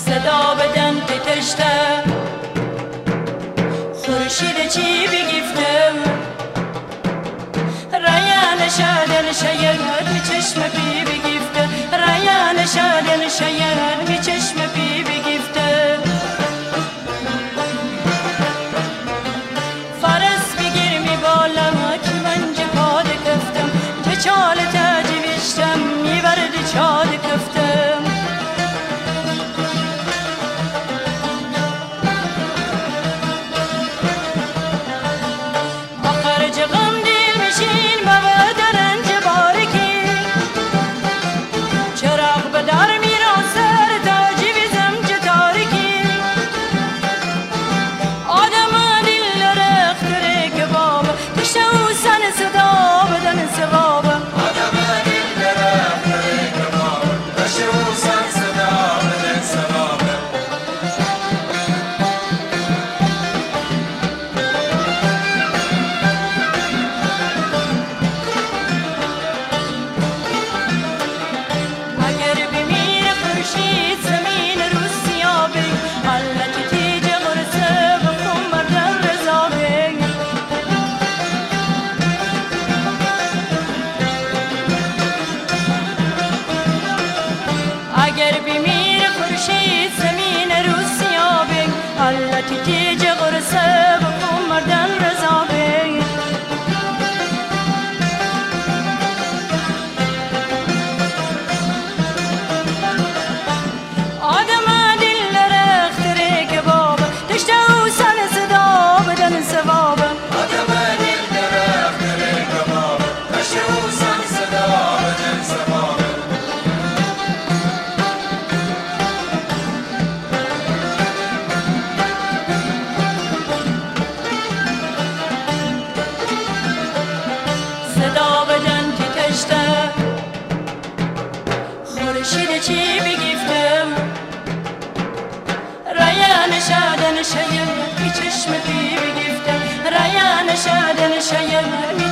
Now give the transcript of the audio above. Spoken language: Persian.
صدا بدن تکشته خورشید چی بگیفته رایان شادن شیر می چشم بی بگیفته رایان شادن شیر می چشم بی بگیفته فرس بگیر می بالم که من جپاد کفتم جچال تجویشتم می برد چاد کفتم اگر بمیر خورشید زمین روسیا بگ الله تیج قرصه بکن مردن رضا بگ آدم دل رختره که بابا دشته و سن صدا بدن سوابه آدم دل رختره که بابا دشته و سن صدا بدن سوابه خورشید چی بگیفتم رایان شادن شیر می چشم بی بگیفتم رایان شادن شیر